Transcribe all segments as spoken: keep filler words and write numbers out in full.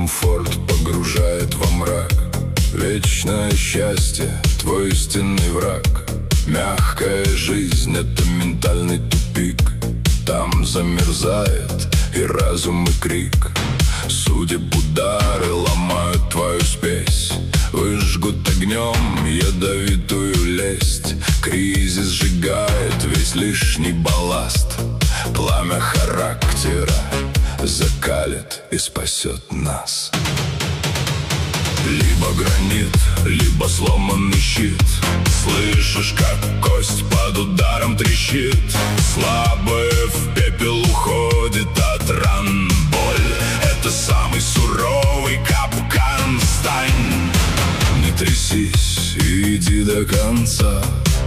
комфорт погружает во мрак. Вечное счастье — твой истинный враг. Мягкая жизнь — это ментальный тупик. Там замерзает и разум, и крик. Судеб удары ломают твою спесь, выжгут огнем ядовитую лесть. Кризис сжигает весь лишний балласт. Пламя характера закалит и спасет нас. Либо гранит, либо сломанный щит. Слышишь, как кость под ударом трещит. Слабое в пепел уходит от ран. Боль — это самый суровый капкан. Встань, не трясись, иди до конца.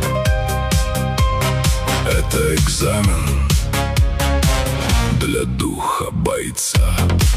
Это экзамен для духа бойца.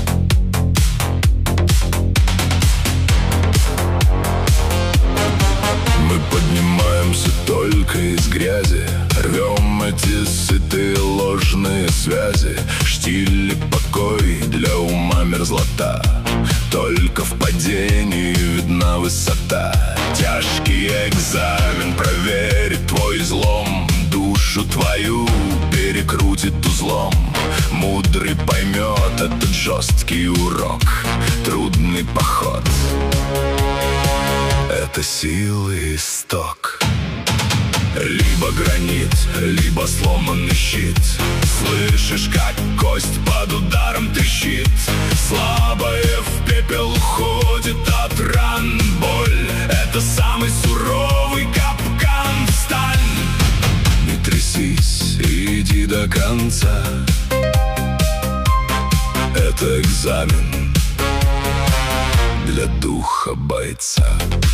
Мы поднимаемся только из грязи, рвем эти сытые ложные связи. Штиль и покой для ума мерзлота. Только в падении видна высота. Тяжкий экзамен проверит твой излом. Душу твою перекрутит узлом. Мудрый поймет этот жесткий урок. Трудный поход — это силы исток. Либо гранит, либо сломанный щит. Слышишь, как кость под ударом трещит. Слабое в пепел уходит от ран. Боль — это самый суровый капкан. Встань, не трясись, иди до конца. Это экзамен для духа бойца.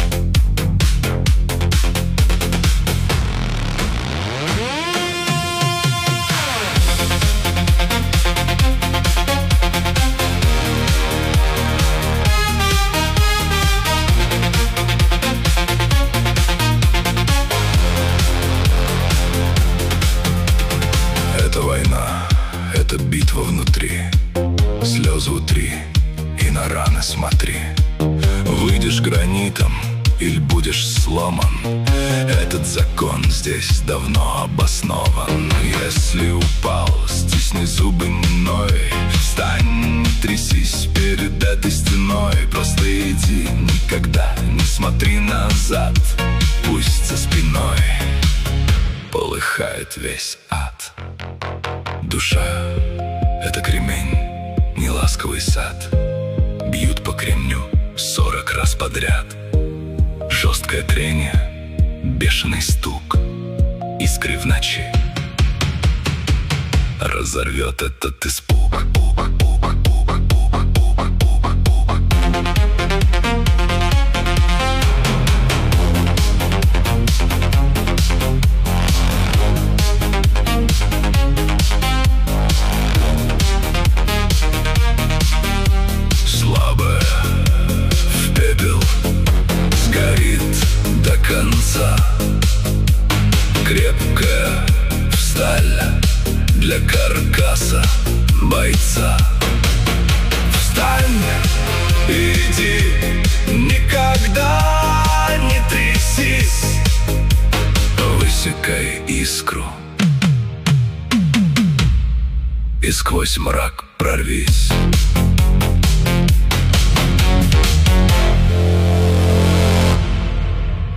Это война, это битва внутри. Слезы утри и на раны смотри. Выйдешь гранитом или будешь сломан. Этот закон здесь давно обоснован. Если упал, стисни зубы мной. Встань, не трясись перед этой стеной. Просто иди, никогда не смотри назад. Пусть за спиной полыхает весь ад. Душа — это кремень, неласковый сад. Бьют по кремню сорок раз подряд. Жесткое трение, бешеный стук. Искры в ночи разорвет этот испуг. Крепкая сталь для каркаса бойца. Встань, иди, никогда не трясись. Высекай искру и сквозь мрак прорвись.